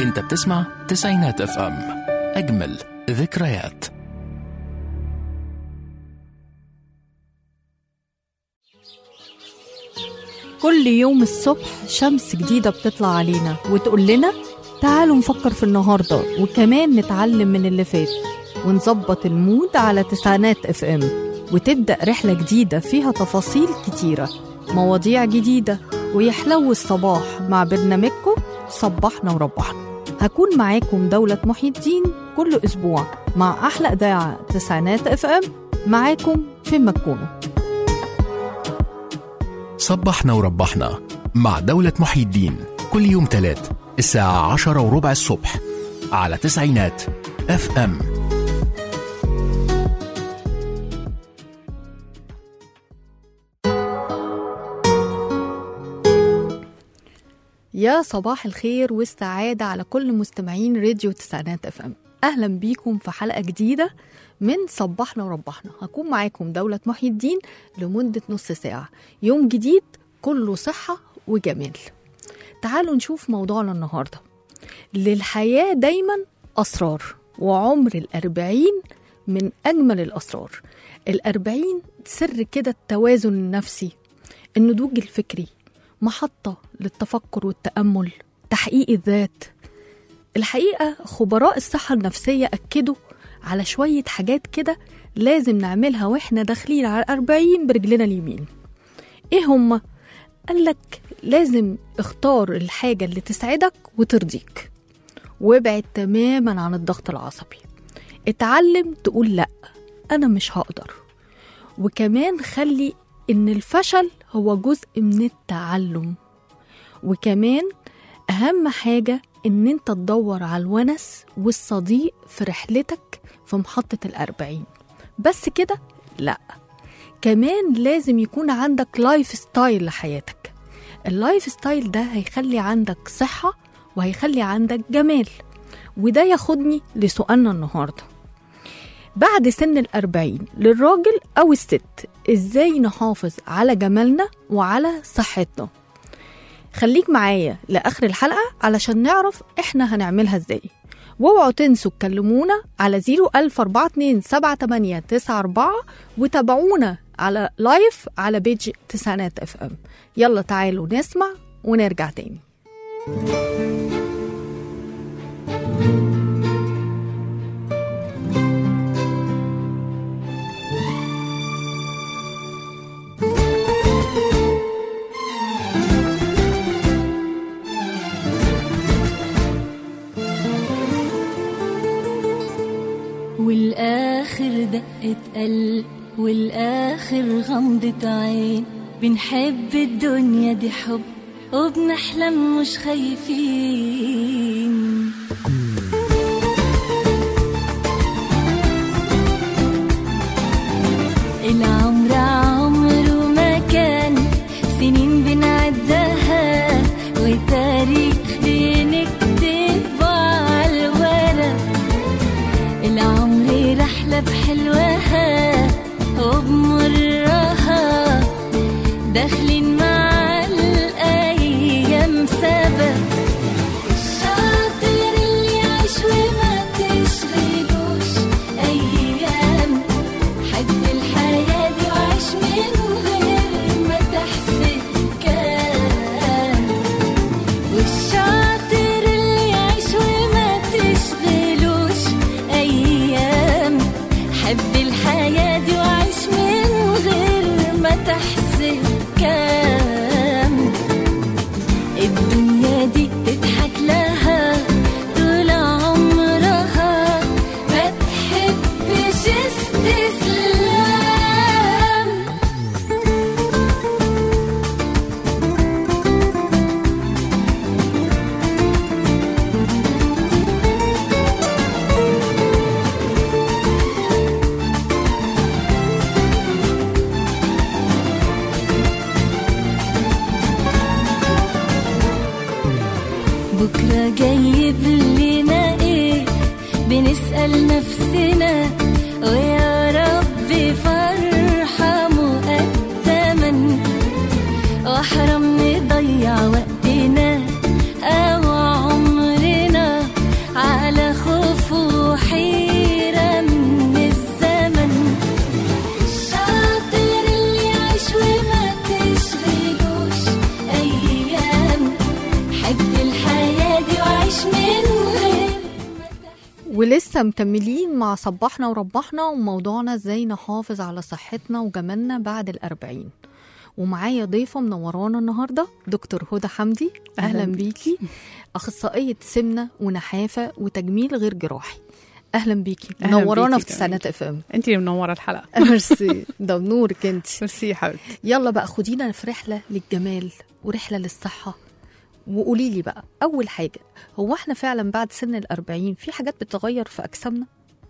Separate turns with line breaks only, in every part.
انت بتسمع تسعينات اف ام، اجمل ذكريات.
كل يوم الصبح شمس جديدة بتطلع علينا وتقول لنا تعالوا نفكر في النهاردة، وكمان نتعلم من اللي فات ونظبط المود على تسعينات اف ام، وتبدأ رحلة جديدة فيها تفاصيل كتيرة، مواضيع جديدة، ويحلو الصباح مع برنامجكم صبحنا وربحنا. هكون معاكم دولة محي الدين كل أسبوع مع أحلى إذاعة تسعينات اف ام، معاكم فين ما تكونوا.
صبحنا وربحنا مع دولة محي الدين كل يوم تلات الساعة 10:15 الصبح على تسعينات اف ام.
يا صباح الخير والسعادة على كل مستمعين راديو تسعينات اف ام. أهلا بيكم في حلقة جديدة من صبحنا وربحنا. هكون معاكم دولة محي الدين لمدة نص ساعة، يوم جديد كله صحة وجمال. تعالوا نشوف موضوعنا النهاردة. للحياة دايما أسرار، وعمر 40 من أجمل الأسرار. 40 سر كده التوازن النفسي، النضوج الفكري، محطة للتفكر والتأمل، تحقيق الذات. الحقيقة خبراء الصحة النفسية أكدوا على شوية حاجات كده لازم نعملها وإحنا داخلين على 40 برجلنا اليمين. إيه هما؟ قالك لازم اختار الحاجة اللي تسعدك وترضيك، وابعد تماما عن الضغط العصبي. اتعلم تقول لأ، أنا مش هقدر. وكمان خلي إن الفشل هو جزء من التعلم. وكمان أهم حاجة إن أنت تدور على الونس والصديق في رحلتك في محطة 40. بس كده؟ لأ، كمان لازم يكون عندك لايف ستايل لحياتك. اللايف ستايل ده هيخلي عندك صحة وهيخلي عندك جمال. وده ياخدني لسؤالنا النهاردة. بعد سن 40 للراجل أو الست، إزاي نحافظ على جمالنا وعلى صحتنا؟ خليك معايا لآخر الحلقة علشان نعرف إحنا هنعملها إزاي. واوعوا تنسوا تكلمونا على 014278994 وتابعونا على لايف على بيج تسعينات اف ام. يلا تعالوا نسمع ونرجع تاني.
والآخر دقة قلب، والآخر غمضة عين. بنحب الدنيا دي حب وبنحلم مش خايفين. العمر عمره ما كان سنين بنعدها، وتاريخ بنكتبه على الورق. العمر رحلة بحلوها وبمرها، داخلين مع الأيام سبق. الشاطر اللي يعيش وما تشغلوش أيام، حب الحياة دي وعيش من غير ما تحسب كام. والشاطر اللي يعيش وما تشغلوش أيام، حب الحياة دي وعيش من غير ما تحسب كام. الدنيا دي تضحك لها طول عمرها، ما تحبش استسلام. بكرة جايب لنا ايه؟ بنسأل نفسنا، ويا رب فرحة مقدما، واحرم نضيع وقتنا أو عمرنا
ولسه مكملين مع صباحنا وربحنا، وموضوعنا ازاي نحافظ على صحتنا وجمالنا بعد 40. ومعايا ضيفة منورانا النهاردة دكتور هدى حمدي. أهلا بيكي، أخصائية سمنة ونحافة وتجميل غير جراحي. أهلا بيكي، منورانا في تسعينات اف ام.
انت اللي منوره الحلقه.
ميرسي، ده بنورك انت.
ميرسي يا حبيبتي.
يلا بقى خدينا في رحلة للجمال ورحلة للصحة، وقولي لي بقى أول حاجة، هو احنا فعلا بعد سن 40 في حاجات بتتغير في أجسامنا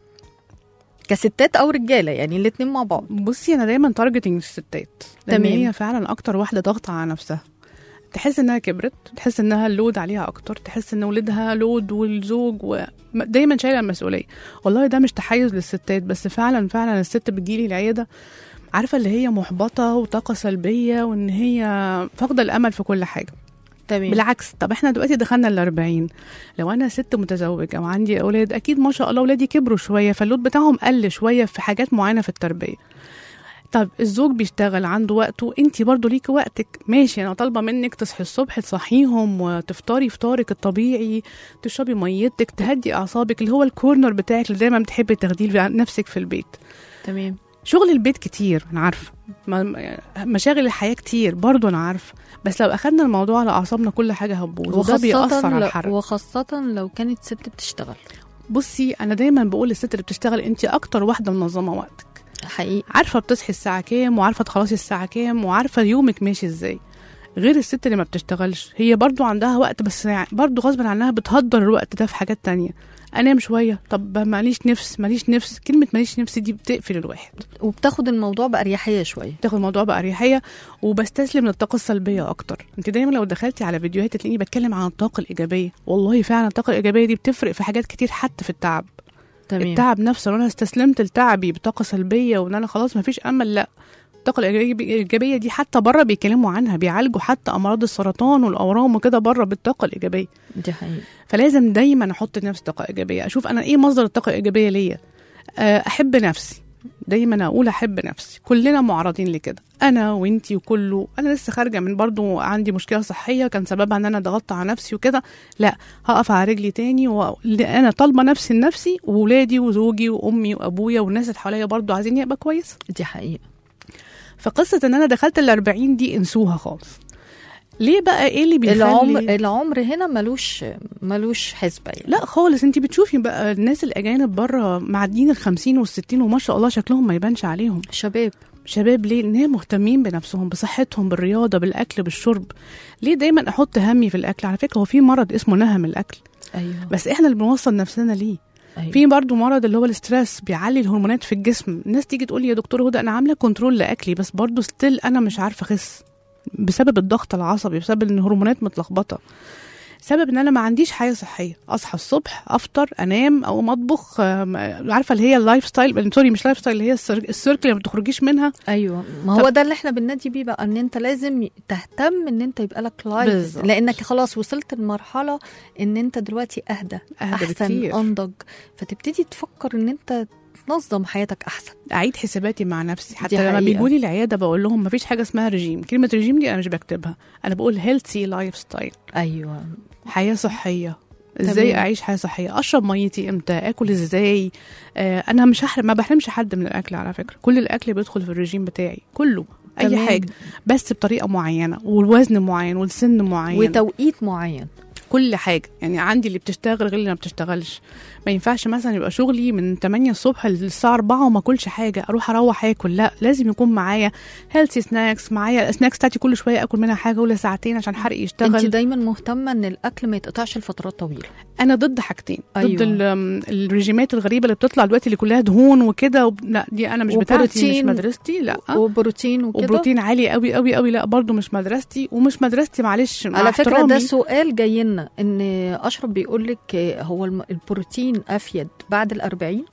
كستات أو رجالة، يعني الاتنين مع بعض؟
بصي انا دايما تارجتنج الستات، لان
تمام.
هي فعلا اكتر واحده ضغط على نفسها، تحس انها كبرت، تحس انها اللود عليها اكتر، تحس ان ولادها لود والزوج دايما شايله المسؤوليه. والله ده مش تحيز للستات، بس فعلا فعلا الست بتجيلي العياده عارفه اللي هي محبطه وطاقه سلبيه، وان هي فاقده الامل في كل حاجه.
تمام.
بالعكس، طب احنا دلوقتي دخلنا ال40، لو انا ست متزوجه وعندي اولاد، اكيد ما شاء الله اولادي كبروا شويه، فاللود بتاعهم قل شويه في حاجات معينه في التربيه. طب الزوج بيشتغل عنده وقته، انتي برضو ليكي وقتك، ماشي، انا طالبه منك تصحي الصبح تصحيهم وتفطري فطارك الطبيعي، تشربي ميتك، تهدي اعصابك، اللي هو الكورنر بتاعك اللي دايما بتحبي تاخديه نفسك في البيت.
تمام.
شغل البيت كتير انا عارفه، مشاغل الحياه كتير برضو انا عارفه، بس لو اخدنا الموضوع على اعصابنا كل حاجه هتبوظ، وده بيأثر على الحرق.
وخاصه لو كانت ست بتشتغل.
بصي انا دايما بقول للست اللي بتشتغل، انت اكتر واحده منظمه وقتك،
حقيقي،
عارفه بتصحي الساعه كام، وعارفه تخلصي الساعه كام، وعارفه يومك ماشي ازاي. غير الست اللي ما بتشتغلش، هي برضو عندها وقت، بس برضو غصب عنها بتهدر الوقت ده في حاجات تانية. انام شويه، طب ماليش نفس، كلمه ماليش نفس دي بتقفل الواحد،
وبتاخد الموضوع بأريحية شويه،
بتاخد الموضوع بأريحية، وبستسلم للطاقه السلبيه اكتر. انت دايما لو دخلتي على فيديوهات تلاقيني بتكلم عن الطاقه الايجابيه، والله فعلا الطاقه الايجابيه دي بتفرق في حاجات كتير، حتى في التعب.
تمام.
التعب نفسه لو انا استسلمت لتعبي بطاقه سلبيه وان انا خلاص مفيش امل، لا، الطاقه الايجابيه دي حتى بره بيتكلموا عنها، بيعالجوا حتى امراض السرطان والاورام وكده بره بالطاقه الايجابيه.
دي حقيقة.
فلازم دايما احط لنفسي طاقه ايجابيه، اشوف انا ايه مصدر الطاقه الايجابيه ليا. احب نفسي، دايما اقول احب نفسي، كلنا معرضين لكده، انا وانتي وكله. انا لسه خارجه من برضو عندي مشكله صحيه كان سببها ان انا ضغطت على نفسي وكده، لا، هقف على رجلي تاني، وانا طالبه نفسي لنفسي، وولادي وزوجي وامي وابويا والناس اللي حواليا برضو عايزين يبقى كويس.
دي حقيقة.
فقصه ان انا دخلت ال40 دي انسوها خالص. ليه بقى؟ ايه اللي بيخلي
العمر هنا ملوش حسبة يعني.
لا خالص، انتي بتشوفي بقى الناس الاجانب بره معديين ال50 وال60 وما شاء الله شكلهم ما يبانش عليهم شباب. ليه؟ لان هي مهتمين بنفسهم، بصحتهم، بالرياضه، بالاكل، بالشرب. ليه دايما احط همي في الاكل؟ على فكره هو في مرض اسمه نهم الاكل.
ايوه.
بس احنا اللي بنوصل نفسنا ليه. أيوة. في برضو مرض اللي هو الاسترس، بيعلي الهرمونات في الجسم. الناس تيجي تقول لي يا دكتور هدى انا عامله كنترول لاكلي، بس برضو ستيل انا مش عارفه اخس بسبب الضغط العصبي، بسبب ان الهرمونات متلخبطه، سبب ان انا ما عنديش حياه صحيه. اصحى الصبح، افطر، انام، او مطبخ، عارفه اللي هي اللايف ستايل، سوري مش لايف ستايل، اللي هي السيركل اللي ما بتخرجيش منها.
ايوه، ما هو ده اللي احنا بننادي بيه بقى، ان انت لازم تهتم ان انت يبقى لك لايف، لانك خلاص وصلت لمرحله ان انت دلوقتي اهدى احسن بكتير. انضج، فتبتدي تفكر ان انت تنظم حياتك احسن.
اعيد حساباتي مع نفسي، حتى لما بيجولي العياده بقول لهم مفيش حاجه اسمها رجيم. كلمه رجيم دي انا مش بكتبها، انا بقول هيلثي لايف ستايل.
ايوه،
حياه صحيه. ازاي اعيش حياه صحيه؟ اشرب ميتي امتى، اكل ازاي. انا مش ما بحرمش حد من الاكل على فكره، كل الاكل بيدخل في الرجيم بتاعي كله، اي حاجه، بس بطريقه معينه، والوزن معين، والسن معين،
وتوقيت معين،
كل حاجه. يعني عندي اللي بتشتغل غير اللي ما بتشتغلش. ما ينفعش مثلا يبقى شغلي من 8 الصبح للساعه 4 وما اكلش حاجه، اروح اكل، لا، لازم يكون معايا هيلثي سناكس، معايا السناكس بتاعتي كل شويه اكل منها حاجه ولا ساعتين عشان حرقي يشتغل.
انت دايما مهتمه ان الاكل ما يتقطعش لفترات طويله.
انا ضد حاجتين.
أيوة.
ضد الرجيمات الغريبه اللي بتطلع دلوقتي اللي كلها دهون وكده، لا دي انا مش بتاعتي، مش مدرستي. لا،
وبروتين وكده،
وبروتين عالي قوي قوي قوي، لا برضو مش مدرستي، ومش مدرستي، معلش
على فكره ده سؤال جاي لنا، ان اشرف بيقول لك هو البروتين افيد بعد 40؟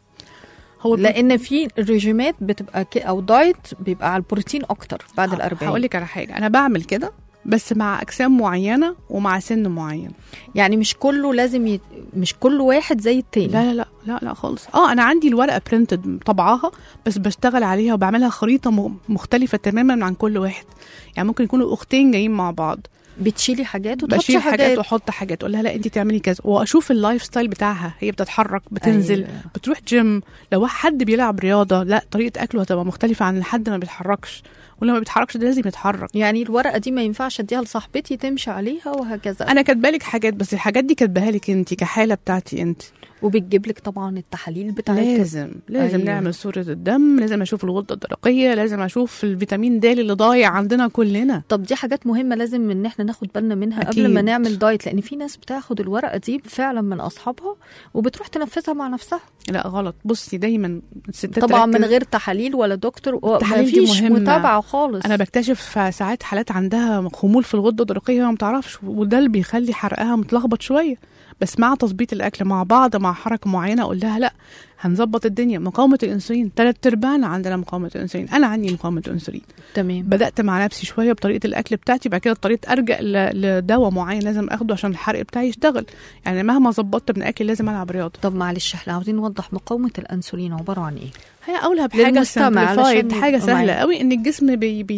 لان في ريجيمات بتبقى او دايت بيبقى على البروتين اكتر بعد 40.
هقول لك على حاجه، انا بعمل كده بس مع اجسام معينه ومع سن معين،
يعني مش كله لازم مش كل واحد زي التاني.
لا لا لا لا خالص. انا عندي الورقه برينتد طبعاها، بس بشتغل عليها وبعملها خريطه مختلفه تماما عن كل واحد. يعني ممكن يكونوا اختين جايين مع بعض،
بتشيلي حاجات وتحطي
بشيل حاجات
حاجات.
واحط حاجات، اقول لها لا انت تعملي كذا، واشوف اللايف ستايل بتاعها، هي بتتحرك بتنزل
أيوة.
بتروح جيم. لو حد بيلعب رياضه لا طريقه اكله هتبقى مختلفه عن حد ما بيتحركش، ولما بيتحركش ده لازم يتحرك.
يعني الورقه دي ما ينفعش اديها لصاحبتي تمشي عليها وهكذا.
انا كاتبالك حاجات، بس الحاجات دي كاتباها لك انت كحاله بتاعتي انت.
وبتجيب لك طبعا التحاليل بتاعتها.
لازم
أيوة.
نعمل صوره الدم، لازم اشوف الغده الدرقيه، لازم اشوف الفيتامين د اللي ضايع عندنا كلنا.
طب دي حاجات مهمه لازم ان احنا ناخد بالنا منها
أكيد.
قبل ما نعمل دايت، لان في ناس بتاخد الورقه دي فعلا من اصحابها وبتروح تنفذها مع نفسها.
لا غلط. بصي دايما الستات
طبعا
تركز.
من غير تحاليل ولا دكتور،
التحاليل دي
مفيش
مهمة.
متابعه خالص.
انا بكتشف ساعات حالات عندها خمول في الغده الدرقيه وما بتعرفش، وده اللي بيخلي حرقها متلخبط شويه. بس مع تظبيط الاكل مع بعض مع حركه معينه اقول لها لا هنظبط الدنيا. مقاومه الانسولين 3/4 عندنا مقاومه الانسولين، انا عندي مقاومه انسولين.
تمام.
بدات مع نفسي شويه بطريقه الاكل بتاعتي، بعد كده اضطريت ارجع لدواء معين لازم اخده عشان الحرق بتاعي يشتغل. يعني مهما ظبطت من اكل لازم العب رياضه.
طب معلش احنا عاوزين نوضح مقاومه الانسولين عباره عن ايه؟
هي اقولها بحاجه
للمستمع
simplified،
علشان
حاجه
يبقى
سهله
معايا.
قوي. ان الجسم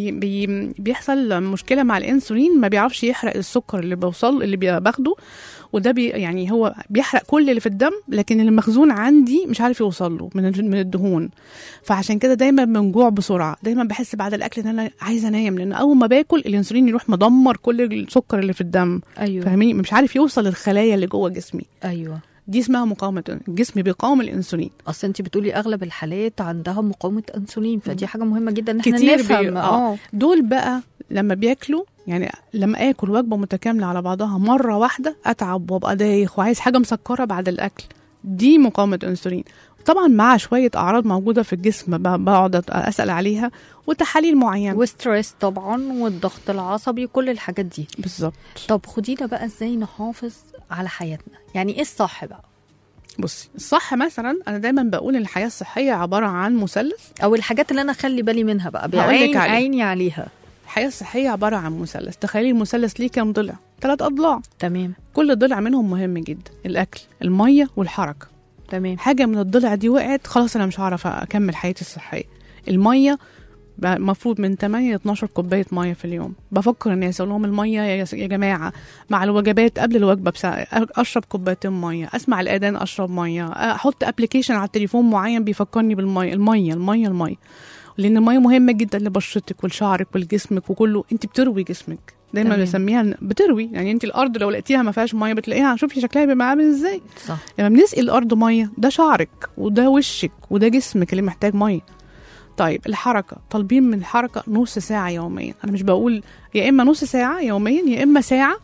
بيحصل مشكله مع الانسولين، ما بيعرفش يحرق السكر اللي باخده، وده يعني هو بيحرق كل اللي في الدم، لكن المخزون عندي مش عارف يوصل له من الدهون. فعشان كده دايما بنجوع بسرعه، دايما بحس بعد الاكل ان انا عايزه انام، لان اول ما باكل الانسولين يروح مدمر كل السكر اللي في الدم.
ايوه.
فاهميني؟ مش عارف يوصل للخلايا اللي جوه جسمي.
ايوه.
دي اسمها مقاومه، الجسم بيقاوم الانسولين.
اصل انت بتقولي اغلب الحالات عندها مقاومه انسولين، فدي حاجه مهمه جدا ان احنا
كتير
نفهم.
دول بقى لما بياكلوا، يعني لما اكل وجبه متكامله على بعضها مره واحده اتعب وابقى دايخ وعايز حاجه مسكره بعد الاكل، دي مقاومه انسولين. طبعا مع شويه اعراض موجوده في الجسم بقعد اسال عليها، وتحاليل معينه
وستريس طبعا والضغط العصبي كل الحاجات دي.
بالظبط.
طب خدينا بقى ازاي نحافظ على حياتنا، يعني ايه الصح بقى؟
بصي الصح مثلا انا دايما بقول ان الحياه الصحيه عباره عن مثلث،
او الحاجات اللي انا اخلي بالي منها بقى
هقولك عليه.
عيني عليها.
الحياه الصحيه عباره عن مثلث. تخيلي المثلث ليه كام ضلع؟ 3 أضلاع.
تمام.
كل ضلع منهم مهم جدا، الاكل، الميه، والحركه.
تمام.
حاجه من الضلع دي وقعت خلاص انا مش هعرف اكمل حياتي الصحيه. الميه المفروض من 8 ل 12 كوبايه ميه في اليوم. بفكر الناس اقول لهم الميه يا جماعه مع الوجبات قبل الوجبه بساعه اشرب كوبايتين ميه، اسمع الاذان اشرب ميه، احط ابلكيشن على التليفون معين بيفكرني بالميه. الميه لان الميه مهمه جدا لبشرتك ولشعرك ولجسمك وكله. انت بتروي جسمك دايما بسميها بتروي. يعني انت الارض لو لقيتيها ما فيهاش ميه بتلاقيها، شوفي شكلها بيبقى عامل ازاي.
صح.
لما بنسقي الارض ميه ده شعرك وده وشك وده جسمك اللي محتاج ميه. طيب الحركه، طالبين من الحركه نص ساعه يوميا. انا مش بقول يا اما نص ساعه يوميا يا اما ساعه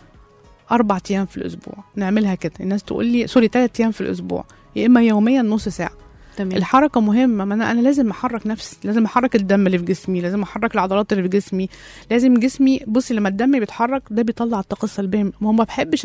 4 ايام في الاسبوع نعملها كده. الناس تقول لي 3 ايام في الاسبوع، يا اما يوميا نص ساعه.
تمام.
الحركه مهمه. ما انا لازم احرك نفسي، لازم احرك الدم اللي في جسمي، لازم احرك العضلات اللي في جسمي، لازم جسمي. بصي لما الدم بيتحرك ده بيطلع الطاقه السلبيه. ما بحبش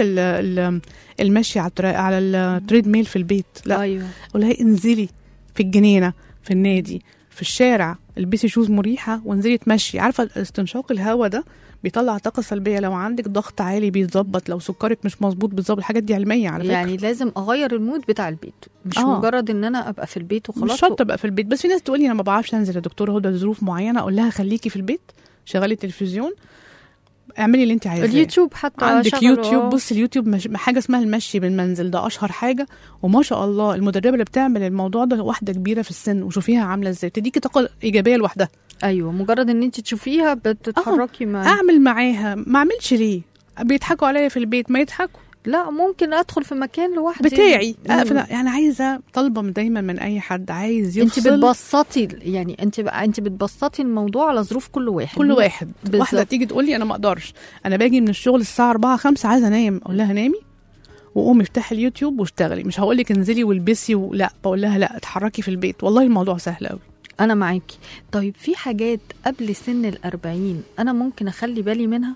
المشي على التريد ميل في البيت، لا.
ايوه.
ولا انزلي في الجنينه، في النادي، في الشارع، البسي شوز مريحه وانزلي تمشي. عارفه استنشاق الهواء ده بيطلع طاقه سلبيه. لو عندك ضغط عالي بيتظبط، لو سكرك مش مظبوط بيتظبط. الحاجات دي علميه على فكره.
يعني لازم اغير المود بتاع البيت، مش مجرد ان انا ابقى في البيت وخلاص.
مش شرط ابقى في البيت. بس في ناس تقول لي انا ما بعرفش انزل يا دكتوره هدى لظروف معينه. اقول لها خليكي في البيت، شغلي التلفزيون، اعملي اللي انت عايزاه.
اليوتيوب حتى
عندك يوتيوب. بص اليوتيوب حاجه اسمها المشي بالمنزل، ده اشهر حاجه. وما شاء الله المدربه اللي بتعمل الموضوع ده واحده كبيره في السن، وشوفيها عامله ازاي، تديكي طاقه ايجابيه لوحدها.
ايوه مجرد ان انت تشوفيها بتتحركي معاها.
اعمل معاها، ما اعملش ليه؟ بيضحكوا عليا في البيت، ما يضحكوا.
لا ممكن ادخل في مكان لوحدي
بتاعي يعني عايزه طالبه دايما من اي حد عايز يفصل.
انت بتبسطي، يعني انت بتبسطي الموضوع على ظروف كل واحد.
واحده تيجي تقول لي انا ما اقدرش، انا باجي من الشغل الساعه 4 5 عايزه انام. اقول لها نامي وقومي افتحي اليوتيوب واشتغلي. مش هقول لك انزلي والبسي لا، بقول لها لا اتحركي في البيت. والله الموضوع سهل قوي.
انا معاكي. طيب في حاجات قبل سن 40 انا ممكن اخلي بالي منها؟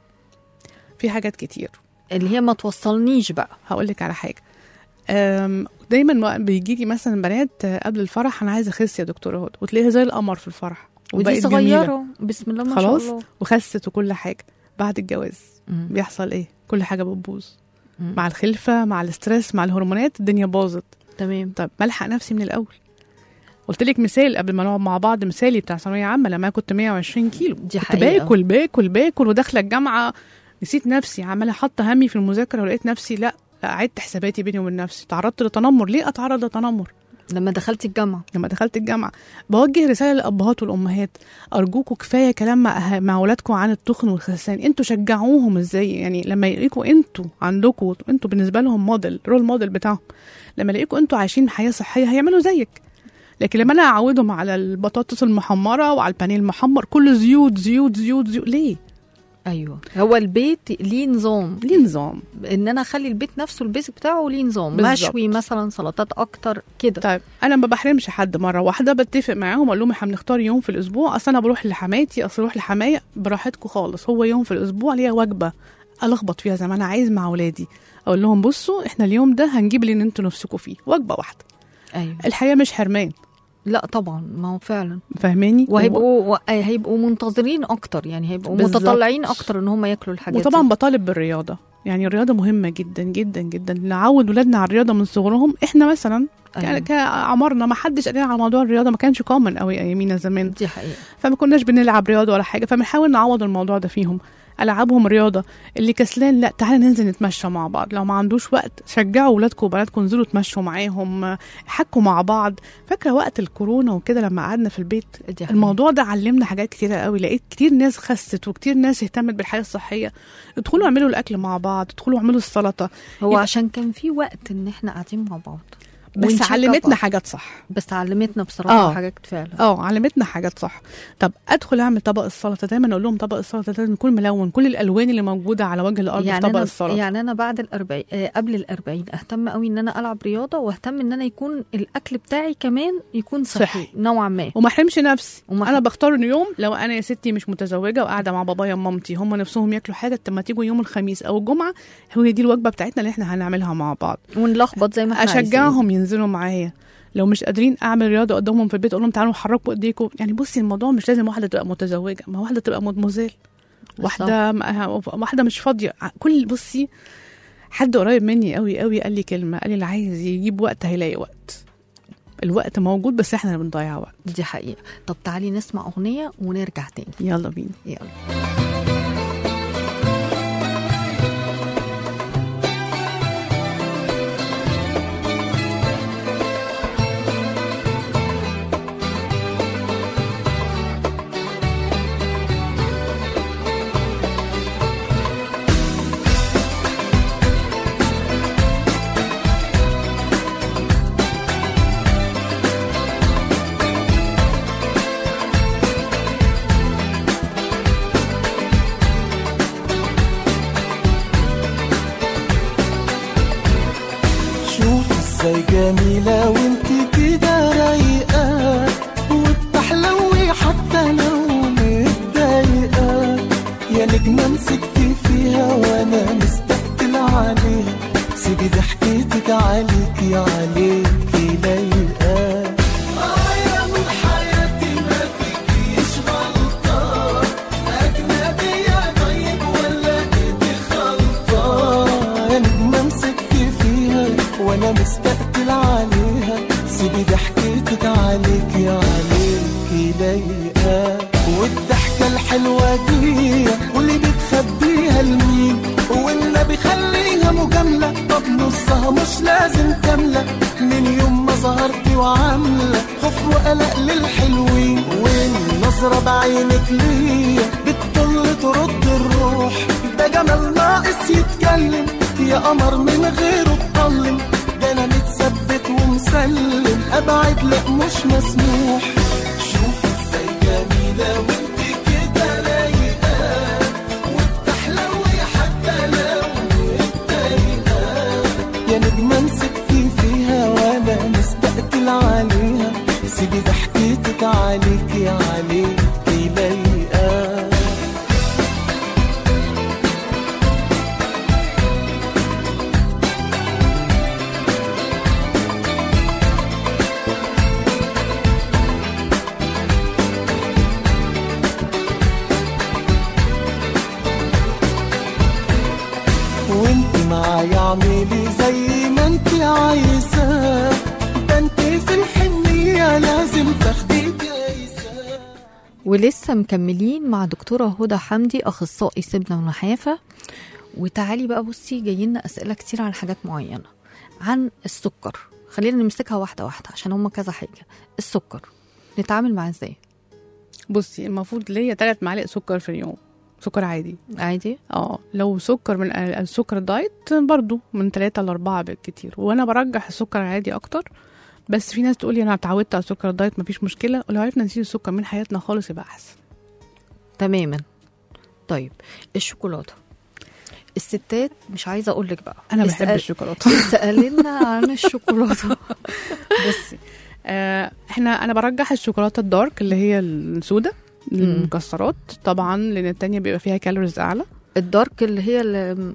في حاجات كتير
اللي هي ما توصلنيش بقى.
هقول لك على حاجه. دايما بيجي لي مثلا بنات قبل الفرح انا عايزه اخس يا دكتوره هدى، وتلاقيها زي القمر في الفرح
ودي صغيره بسم الله ما شاء الله
خلاص وخست وكل حاجه. بعد الجواز بيحصل ايه؟ كل حاجه بتبوظ مع الخلفه، مع الاسترس، مع الهرمونات، الدنيا باظت.
تمام.
طب ملحق نفسي من الاول. قلت لك مثال قبل ما نقعد مع بعض، مثالي بتاع ثانويه عامه لما كنت 120 كيلو.
دي
كنت
حقيقة.
باكل وداخله الجامعه نسيت نفسي، عماله حاطه همي في المذاكره ولقيت نفسي لا عدت حساباتي بيني وبين نفسي، تعرضت لتنمر. ليه اتعرض لتنمر؟
لما دخلت الجامعة.
لما دخلت الجامعه. بوجه رساله للابهات والامهات، ارجوكوا كفايه كلام مع اولادكم عن التخن والخسان، انتوا شجعوهم ازاي، يعني لما يلاقيكوا انتوا عندكم انتوا بالنسبه لهم موديل، رول موديل بتاعهم، لما يلاقيكوا انتوا عايشين حياه صحيه هيعملوا زيك. لكن لما انا اعودهم على البطاطس المحمره وعلى البانيه المحمر كله زيوت زيوت زيوت زيوت، ليه؟
ايوه، هو البيت ليه نظام،
ليه نظام،
ان انا اخلي البيت نفسه البيزك بتاعه ليه نظام،
بالزبط.
مشوي مثلا، سلطات اكتر كده.
طيب انا ما بحرمش حد، مره واحده بتفق معاهم اقول لهم احنا بنختار يوم في الاسبوع، اصل انا بروح لحماتي، اصل اروح لحماية، براحتكم خالص، هو يوم في الاسبوع ليا وجبه الخبط فيها زي ما انا عايز مع اولادي، اقول لهم بصوا احنا اليوم ده هنجيب اللي انتوا نفسكم فيه، وجبه واحده.
ايوه،
الحياه مش حرمان.
لا طبعا، ما هو فعلا
فاهماني؟
هيبقوا منتظرين اكتر، يعني هيبقوا
بالزبط.
متطلعين اكتر ان هم ياكلوا الحاجات
وطبعا
دي.
بطالب بالرياضه، يعني الرياضه مهمه جدا جدا جدا، نعود ولادنا على الرياضه من صغرهم. احنا مثلا
أيوة.
كعمرنا ما حدش قال على موضوع الرياضه، ما كانش كومن قوي ايامينا زمان،
دي حقيقه.
فما كناش بنلعب رياضه ولا حاجه، فبنحاول نعوض الموضوع ده فيهم، العابهم رياضه. اللي كسلان لا تعالى ننزل نتمشى مع بعض، لو ما عندوش وقت شجعوا ولادكم وبناتكم انزلوا تمشوا معاهم، حكوا مع بعض. فاكره وقت الكورونا وكده لما قعدنا في البيت، الموضوع ده علمنا حاجات كتيره قوي، لقيت كتير ناس خست وكتير ناس اهتمت بالحياه الصحيه. ادخلوا اعملوا الاكل مع بعض، ادخلوا اعملوا السلطه.
هو عشان كان في وقت ان احنا قاعدين مع بعض،
بس علمتنا حاجات صح،
بس علمتنا بصراحه حاجات فعلا.
علمتنا حاجات صح. طب ادخل اعمل طبق السلطه، دايما اقول لهم طبق السلطه لازم يكون ملون، كل الالوان اللي موجوده على وجه الارض
يعني
في طبق السلطه.
يعني انا بعد قبل ال40 اهتم قوي ان انا العب رياضه، واهتم ان انا يكون الاكل بتاعي كمان يكون صحي نوعا ما،
وما احرمش نفسي. انا بختار يوم، لو انا يا ستي مش متزوجه وقاعده مع بابايا ومامتي هم نفسهم ياكلوا حاجه، طب ما تيجوا يوم الخميس او الجمعه هي دي الوجبه بتاعتنا اللي احنا هنعملها مع بعض،
ونلخبط زي ما احنا
اشجعهم ينزلوا معايا. لو مش قادرين اعمل رياضه قدامهم في البيت اقول لهم تعالوا حركوا ايديكم. يعني بصي الموضوع مش لازم واحده تبقى متزوجه، ما واحده تبقى مدموزيل، واحده مش فاضيه. كل بصي حد قريب مني قوي قوي قال لي كلمه، قال لي اللي عايز يجيب وقت هيلاقي وقت. الوقت موجود بس احنا اللي بنضيع وقت.
دي حقيقه. طب تعالي نسمع اغنيه ونرجع تاني.
يلا بينا.
يلا.
جميلة وانت كده رايقة وبتحلوي حتى لو متضايقة، يا نجمة مسكتي فيها وانا مستقتل عليها، سيبي ضحكتك عليكي عليكي لايقة. يا من حياتي ما فيكيش غلطة، أجنبية طيب ولا إيدي خلطة، يا نجمة مسكتي فيها وانا مستقتل عليها، سيبي ضحكتك عليكي عليكي لايقة. والضحكة الحلوة دي واللي بتخبيها لمين، والنبي خليها مجاملة، طب نصها مش لازم كاملة، من يوم ما ظهرتي وعاملة خوف وقلق للحلوين، والنظرة بعينك ليا بتطل ترد الروح، ده جمال ناقص يتكلم، يا قمر من غيره اتظلم، ده انا متثبت ومسلم، ابعد لا مش مسموح. شوفي ازاي جميلة وانت كده رايقة وبتحلوي حتى لو متضايقة، يا نجمة مسكتي فيها وانا مستقتل عليها، سيبي ضحكتك عليكي عليكي لايقة. وانت معايا اعملي زي ما انت عايزة، ده انت في الحنية لازم تاخدي جايزة.
ولسه مكملين مع دكتورة هدى حمدي أخصائي سمنة ونحافة. وتعالي بقى بصي، جايين أسئلة كتير عن حاجات معينة. عن السكر، خلينا نمسكها واحدة واحدة عشان هما كذا حاجة. السكر نتعامل معاه ازاي؟
بصي، المفروض ليا 3 معالق سكر في اليوم، سكر عادي.
عادي؟
لو سكر من السكر دايت برضو من 3 ل 4 بالكتير، وانا برجح السكر العادي اكتر. بس في ناس تقولي انا اتعودت على السكر الدايت مفيش مشكله، ولو عرفنا نشيل السكر من حياتنا خالص يبقى احسن.
تماما. طيب الشوكولاته، الستات مش عايزه اقول لك بقى،
انا بحب الشوكولاته.
سألنا عن الشوكولاته.
بصي، انا برجح الشوكولاته الدارك اللي هي السوداء المكسرات طبعا، لان التانية بيبقى فيها كالوريز اعلى.
الدارك اللي هي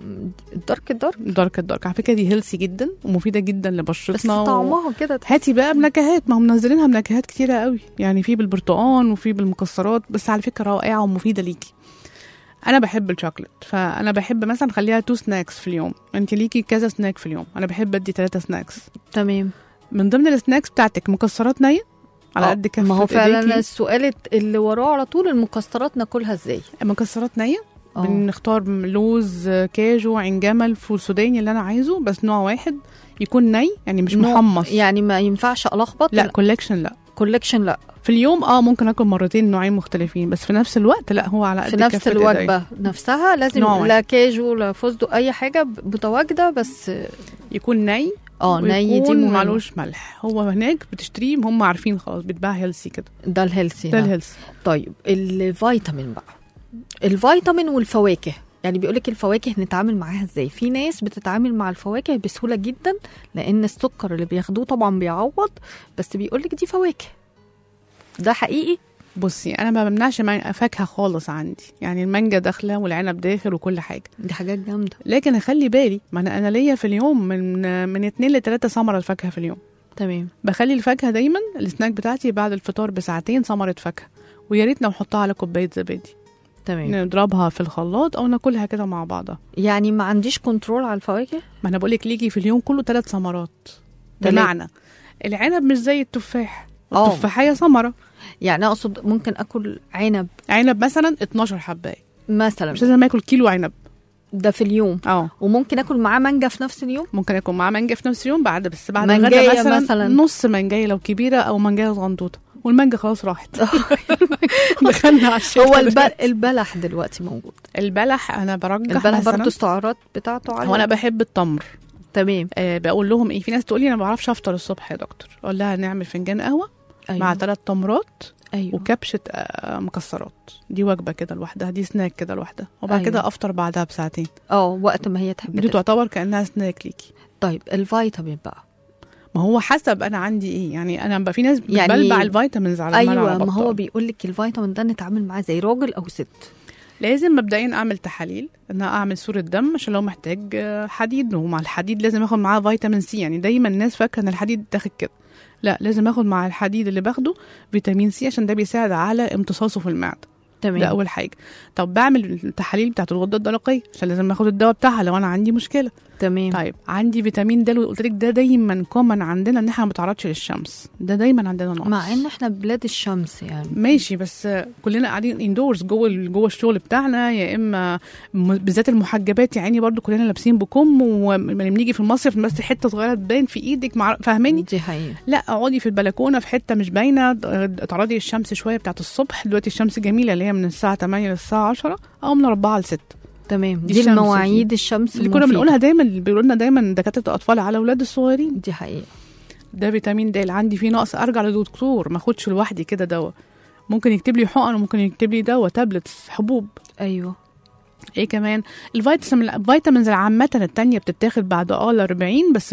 الدارك
على فكره دي هيلثي جدا ومفيده جدا لبشرتنا.
بس طعمها كده
هاتي بقى بنكهات، ما هم منزلينها بنكهات كتيره قوي، يعني في بالبرتقال وفي بالمكسرات، بس على فكره رائعه ومفيده ليكي. انا بحب الشوكليت، فانا بحب مثلا خليها 2 سناكس في اليوم. انت ليكي كذا سناك في اليوم، انا بحب ادي 3 سناكس.
تمام.
من ضمن السناكس بتاعتك مكسرات نيه على قد كف.
ما هو فعلا السؤال اللي وراه على طول، المكسرات ناكلها ازاي؟
المكسرات نيه بنختار لوز، كاجو، عين جمل، فول سوداني اللي انا عايزه، بس نوع واحد يكون ني، يعني مش محمص.
يعني ما ينفعش الخبط؟
لا كولكشن لا في اليوم ممكن اكل مرتين نوعين مختلفين، بس في نفس الوقت لا، هو على قد
في نفس الوجبه نفسها لازم لا كاجو لا فستق اي حاجه متواجده، بس
يكون ني.
ني دي
معلوش ملح. هو هناك بتشتريه، هم عارفين خلاص بتباع هيلثي كده.
ده الهيلثي. طيب الفيتامين بقى، الفيتامين والفواكه، يعني بيقولك الفواكه نتعامل معاها ازاي؟ في ناس بتتعامل مع الفواكه بسهوله جدا لان السكر اللي بياخدوه طبعا بيعوض، بس بيقولك دي فواكه. ده حقيقي؟
بصي، انا ما بمنعش فاكهه خالص عندي، يعني المانجا داخله والعنب داخل وكل حاجه،
دي حاجات جامده.
لكن اخلي بالي، ما انا ليا في اليوم من 2 ل 3 ثمره الفاكهه في اليوم.
تمام.
بخلي الفاكهه دايما السناك بتاعتي بعد الفطار ب2 ثمره فاكهه، ويا ريت لو نحطها على كوبايه زبادي.
تمام.
نضربها في الخلاط او ناكلها كده مع بعضها.
يعني ما عنديش كنترول على الفواكه؟
ما انا بقولك ليكي في اليوم كله 3 ثمرات. بمعنى العنب مش زي التفاح، التفاحيه ثمره،
يعني اقصد ممكن اكل عنب
مثلا 12 حبايه
مثلا،
مش لازم اكل كيلو عنب
ده في اليوم. وممكن اكل معاه مانجا في نفس اليوم.
ممكن اكل معاه مانجا في نفس اليوم، بعد الغدا مثلا نص مانجايه لو كبيره، او مانجايه صغنطوطه، والمانجا خلاص راحت. دخلنا على الشتاء.
هو البلح دلوقتي موجود؟
البلح انا برجح
البلح برضه السعرات بتاعته عاليه.
هو انا بحب التمر.
تمام.
بقول لهم في ناس تقول لي انا ما بعرفش افطر الصبح يا دكتور، اقول لها نعمل فنجان قهوه مع 3 تمرات وكبشه مكسرات، دي وجبه كده لوحدها، دي سناك كده لوحدها، وبعد كده افطر بعدها ب2
وقت ما هي تحب،
دي تعتبر كانها سناك ليكي.
طيب الفيتامين بقى،
ما هو حسب انا عندي ايه، يعني انا بقى في ناس بتبلبع الفيتامينز على
الملعب. ما هو بيقول لك الفيتامين ده نتعامل معاه زي راجل او ست.
لازم مبدئيا اعمل تحاليل، ان اعمل صوره دم عشان لو محتاج حديد، ومع الحديد لازم اخد معاه فيتامين سي. يعني دايما الناس فاكره ان الحديد تاخد كده، لا، لازم اخد مع الحديد اللي باخده فيتامين سي، عشان ده بيساعد على امتصاصه في المعده.
تمام.
ده اول حاجه. طب بعمل التحاليل بتاعه الغده الدرقيه عشان لازم اخد الدواء بتاعها لو انا عندي مشكله.
تمام.
طيب عندي فيتامين د، قلت لك ده دايما كومن عندنا، ان احنا ما بنتعرضش للشمس، ده دايما عندنا نقص،
مع ان احنا بلاد الشمس يعني.
ماشي، بس كلنا قاعدين اندورز جوه الشغل بتاعنا، يا اما بالذات المحجبات يعني برضو كلنا لابسين بكم، ولما بنيجي في المصيف بس حته صغيره تبان في ايدك، فاهماني؟
دي حقيقه.
لا، اقعدي في البلكونه في حته مش باينه، اتعرضي الشمس شويه بتاعت الصبح. دلوقتي الشمس جميله، اللي هي من الساعه 8 للساعه 10 او من 4 ل 6.
تمام. دي المواعيد الشمس
اللي كنا بنقولها دايما، بيقولوا لنا دايما دكاتره الاطفال على اولاد الصغيرين.
دي حقيقه.
ده فيتامين د عندي فيه نقص، ارجع لدكتور، ما اخدش لوحدي كده دواء. ممكن يكتب لي حقن، وممكن يكتب لي دواء تابلتس، حبوب.
ايوه.
ايه كمان؟ الفيتامينز العامه التانية بتتاخد بعد 40، بس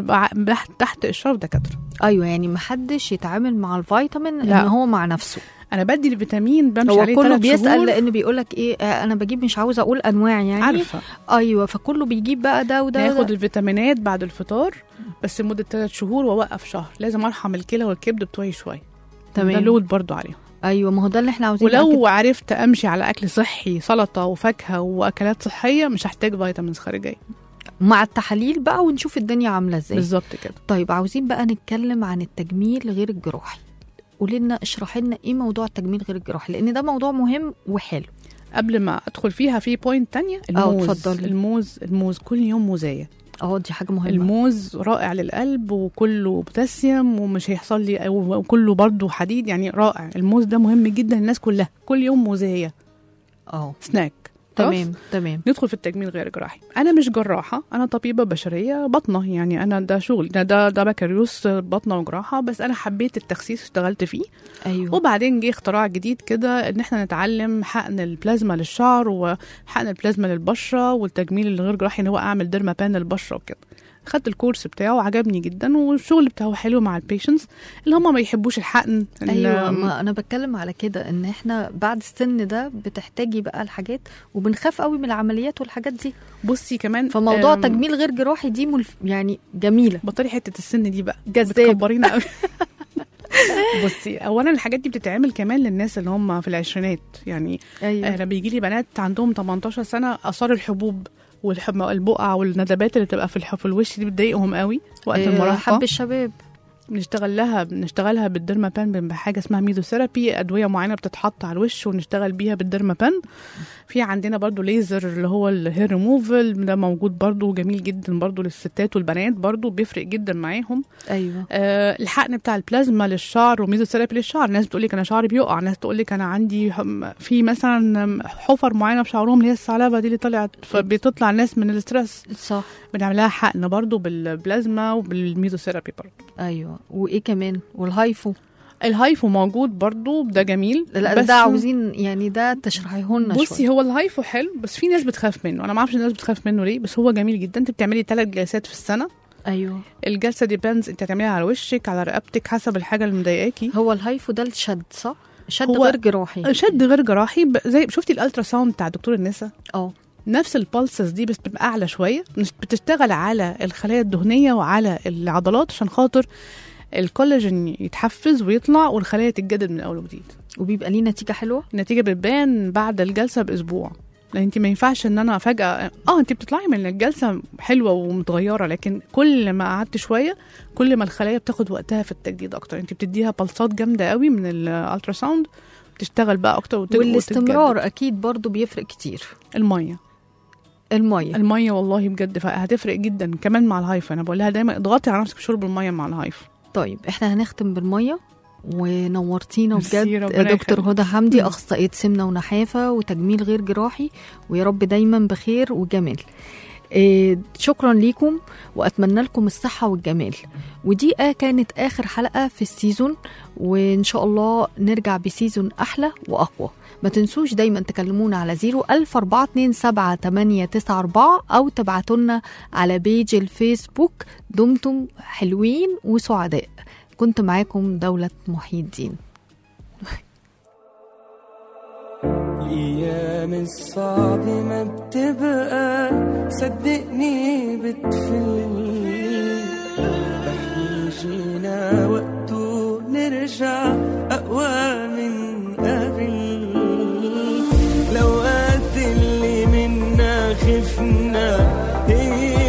تحت اشراف دكاتره.
ايوه، يعني محدش يتعامل مع الفيتامين ان هو مع نفسه.
انا بدي الفيتامين بمشي عليه 3 شهور.
هو كله بيسال لان بيقول لك ايه، انا بجيب، مش عاوزه اقول انواع يعني،
عارفه.
ايوه، فكله بيجيب بقى ده وده.
ناخد الفيتامينات بعد الفطار بس لمده 3 شهور، واوقف شهر. لازم ارحم الكلى والكبد بتوعي شويه.
تمام.
ده لود برضو عليهم.
ايوه، ما هو ده اللي احنا عاوزينه.
ولو عرفت امشي على اكل صحي، سلطه وفاكهه واكلات صحيه، مش هحتاج فيتامينز خارجيه.
مع التحاليل بقى ونشوف الدنيا عامله ازاي.
بالظبط كده.
طيب عاوزين بقى نتكلم عن التجميل غير الجراحي. قولي لنا اشرحي لنا ايه موضوع التجميل غير الجراحي، لان ده موضوع مهم وحلو.
قبل ما ادخل فيها في بوينت تانية، الموز.
اتفضلي.
الموز كل يوم موزايه.
دي حاجه مهمه.
الموز رائع للقلب وكله بوتاسيوم ومش هيحصل لي، وكله برضو حديد، يعني رائع. الموز ده مهم جدا للناس كلها، كل يوم موزايه سناك.
تمام.
ندخل في التجميل غير جراحي. انا مش جراحه، انا طبيبه بشريه باطنه، يعني انا ده شغل، ده بكالوريوس باطنه وجراحه، بس انا حبيت التخسيس اشتغلت فيه.
ايوه.
وبعدين جه اختراع جديد كده ان احنا نتعلم حقن البلازما للشعر وحقن البلازما للبشره، والتجميل الغير جراحي ان هو اعمل ديرما بان للبشره وكده. خدت الكورس بتاعه وعجبني جدا، والشغل بتاعه حلو مع البيشنتس اللي هم ما يحبوش الحقن.
ايوه، ما انا بتكلم على كده، ان احنا بعد السن ده بتحتاجي بقى الحاجات، وبنخاف قوي من العمليات والحاجات دي.
بصي كمان
فموضوع تجميل غير جراحي دي يعني جميله.
بطلي حته السن دي بقى،
جذاب،
بتكبرينا قوي. بصي، اولا الحاجات دي بتتعمل كمان للناس اللي هم في العشرينات، يعني
أيوة.
انا بيجي لي بنات عندهم 18 سنه اثار الحبوب والبقع والندبات اللي بتبقى في الوش دي بتضايقهم قوي وقت المراهقه.
حب الشباب
بنشتغلها بالديرما بان بحاجه اسمها ميزوثيرابي، ادويه معينه بتتحط على الوش ونشتغل بيها بالديرما بان. في عندنا برضو ليزر اللي هو الهير ريموفل، ده موجود برضو جميل جدا برضو للستات والبنات، برضو بيفرق جدا معاهم.
ايوه.
الحقن بتاع البلازما للشعر وميزوثيرابي للشعر، ناس بتقول لك انا شعري بيقع، ناس تقول لك انا عندي في مثلا حفر معينه في شعرهم اللي هي الثعلبه دي اللي طلعت، فبتطلع الناس من الاسترس.
صح.
بنعملها حقن برضو بالبلازما وبالميزوثيرابي برضو.
ايوه. وايه كمان؟
الهايفو موجود برضو، ده جميل.
لا ده عاوزين يعني ده تشرحيه لنا شويه.
بصي، هو الهايفو حلو، بس في ناس بتخاف منه، انا ما اعرفش الناس بتخاف منه ليه، بس هو جميل جدا. انت بتعملي 3 جلسات في السنه.
ايوه.
الجلسه ديبندز، انت هتعمليها على وشك على رقبتك حسب الحاجه اللي مضايقاكي.
هو الهايفو ده الشد، صح؟ شد غير جراحي.
شد غير جراحي، زي شفتي الالترا ساوند بتاع دكتور النساء؟ نفس البالسز دي، بس بتبقى اعلى شويه، بتشتغل على الخلايا الدهنيه وعلى العضلات عشان خاطر الكولاجين يتحفز ويطلع والخلايا تتجدد من اول وجديد.
وبيبقى ليه نتيجه حلوه.
النتيجه بتبان بعد الجلسه باسبوع، لان انت ما ينفعش ان انا فجاه انت بتطلعي من الجلسه حلوه ومتغيره، لكن كل ما قعدت شويه كل ما الخلايا بتاخد وقتها في التجديد اكتر. انت بتديها بلصات جامده قوي من الالترا ساوند، بتشتغل بقى اكتر
والاستمرار اكيد برضو بيفرق كتير.
الميه والله بجد هتفرق جدا كمان مع الهايف. انا بقول لها دايما اضغطي على نفسك بشرب الميه مع الهايف.
طيب احنا هنختم بالميه، ونورتينا بجد دكتور هدى حمدي، اخصائيه سمنه ونحافه وتجميل غير جراحي، ويا رب دايما بخير وجمال. شكرا ليكم، واتمنى لكم الصحه والجمال. ودي كانت اخر حلقه في السيزون، وان شاء الله نرجع بسيزون احلى واقوى. ما تنسوش دايما تكلمونا على 014278994 او تبعتولنا على بيج الفيسبوك. دمتم حلوين وسعداء. كنت معاكم دولة محي الدين.
الأيام الصعب ما بتبقى صدقني بتفل، بحيجينا وقته نرجع أقوى من قبل. لو قد اللي منا خفنا هي